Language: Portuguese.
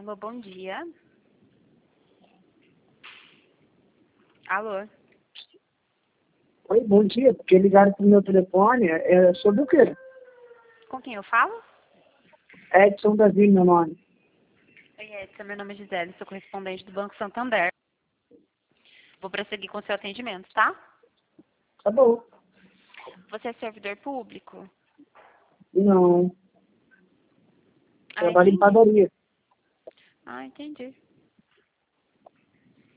Alô, bom dia. Alô? Oi, bom dia. Porque ligaram pro meu telefone. É sobre o quê? Com quem eu falo? Edson Davi, meu nome. Oi, Edson, meu nome é Gisele, sou correspondente do Banco Santander. Vou prosseguir com o seu atendimento, tá? Tá bom. Você é servidor público? Não. Ah, Trabalho em entendi. padaria. Ah, entendi.